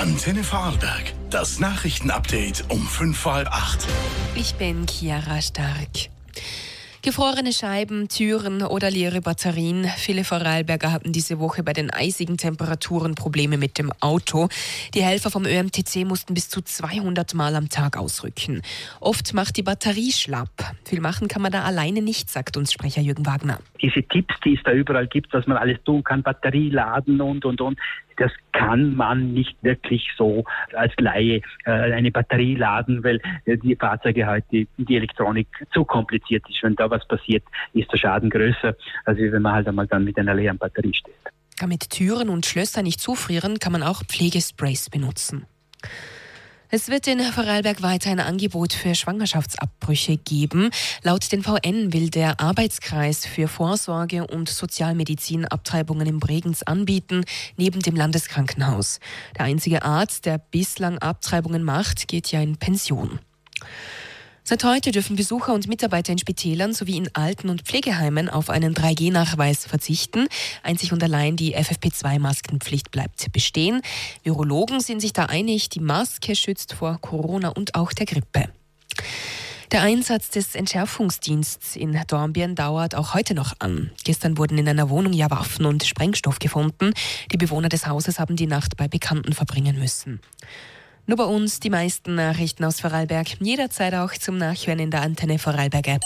Antenne Vorarlberg. Das Nachrichtenupdate um 7:45. Ich bin Chiara Stark. Gefrorene Scheiben, Türen oder leere Batterien. Viele Vorarlberger hatten diese Woche bei den eisigen Temperaturen Probleme mit dem Auto. Die Helfer vom ÖMTC mussten bis zu 200 Mal am Tag ausrücken. Oft macht die Batterie schlapp. Viel machen kann man da alleine nicht, sagt uns Sprecher Jürgen Wagner. Diese Tipps, die es da überall gibt, was man alles tun kann, Batterie laden und. Das kann man nicht wirklich so als Laie eine Batterie laden, weil die Fahrzeuge heute, die Elektronik zu kompliziert ist. Wenn da was passiert, ist der Schaden größer, als wenn man halt einmal dann mit einer leeren Batterie steht. Damit Türen und Schlösser nicht zufrieren, kann man auch Pflegesprays benutzen. Es wird in Vorarlberg weiter ein Angebot für Schwangerschaftsabbrüche geben. Laut den VN will der Arbeitskreis für Vorsorge und Sozialmedizin Abtreibungen in Bregenz anbieten, neben dem Landeskrankenhaus. Der einzige Arzt, der bislang Abtreibungen macht, geht ja in Pension. Seit heute dürfen Besucher und Mitarbeiter in Spitälern sowie in Alten- und Pflegeheimen auf einen 3G-Nachweis verzichten. Einzig und allein die FFP2-Maskenpflicht bleibt bestehen. Virologen sind sich da einig, die Maske schützt vor Corona und auch der Grippe. Der Einsatz des Entschärfungsdienstes in Dornbirn dauert auch heute noch an. Gestern wurden in einer Wohnung ja Waffen und Sprengstoff gefunden. Die Bewohner des Hauses haben die Nacht bei Bekannten verbringen müssen. Nur bei uns die meisten Nachrichten aus Vorarlberg. Jederzeit auch zum Nachhören in der Antenne Vorarlberg App.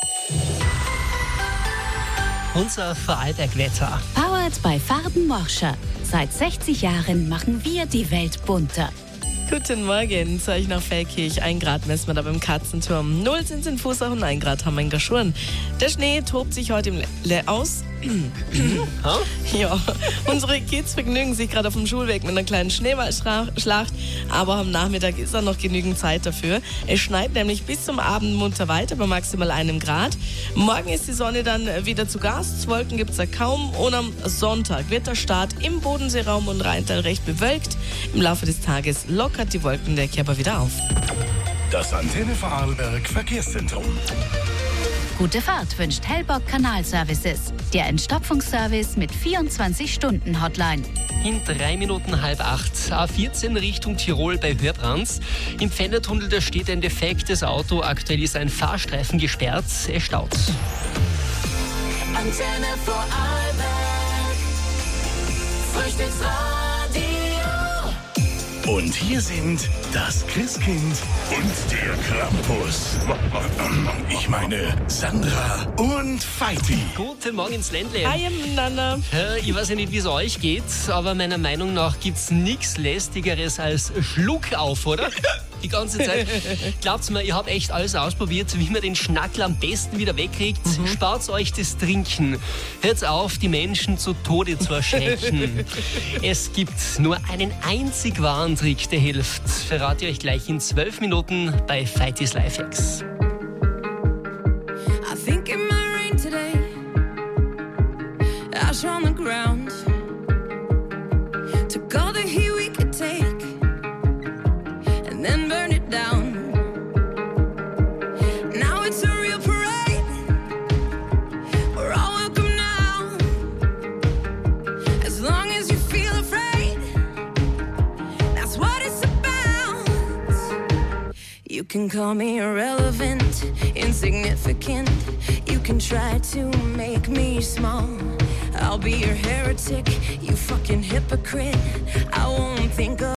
Unser Vorarlberg-Wetter. Powered by Farben Morscher. Seit 60 Jahren machen wir die Welt bunter. Guten Morgen, zu euch nach Feldkirch. 1 Grad messen wir da beim Katzenturm. 0 sind es in Fußach und 1 Grad haben wir in Gaschurn. Der Schnee tobt sich heute aus. Ja, unsere Kids vergnügen sich gerade auf dem Schulweg mit einer kleinen Schneeballschlacht, aber am Nachmittag ist auch noch genügend Zeit dafür. Es schneit nämlich bis zum Abend munter weiter bei maximal 1 Grad. Morgen ist die Sonne dann wieder zu Gast, Wolken gibt es da kaum und am Sonntag wird der Start im Bodenseeraum und Rheintal recht bewölkt. Im Laufe des Tages lockert die Wolkendecke aber wieder auf. Das Antenne Vorarlberg Verkehrszentrum. Gute Fahrt wünscht Hellbock Kanalservices. Der Entstopfungsservice mit 24-Stunden-Hotline. In 7:03 A14 Richtung Tirol bei Hörbrands. Im Pfändertunnel, da steht ein defektes Auto. Aktuell ist ein Fahrstreifen gesperrt. Es staut. Antenne Vorarlberg. Frühstücksradio. Und hier sind das Christkind und der Krampus. Ich meine Sandra und Feiti. Guten Morgen ins Ländle. Hi miteinander. Ich weiß ja nicht, wie es euch geht, aber meiner Meinung nach gibt's nichts Lästigeres als Schluck auf, oder? Die ganze Zeit. Glaubt's mir, ihr habt echt alles ausprobiert, wie man den Schnackel am besten wieder wegkriegt. Spart euch das Trinken. Hört auf, die Menschen zu Tode zu erschrecken. Es gibt nur einen einzig wahren Trick, der hilft. Verrate ich euch gleich in 12 Minuten bei Feitis Lifehacks. I think it might rain today. Ash on the ground. Took all the heat we could take and then burn it down. Now it's a real parade. We're all welcome now. As long as you feel afraid, that's what it's about. You can call me irrelevant, insignificant. You can try to make me small. I'll be your heretic, you fucking hypocrite. I won't think of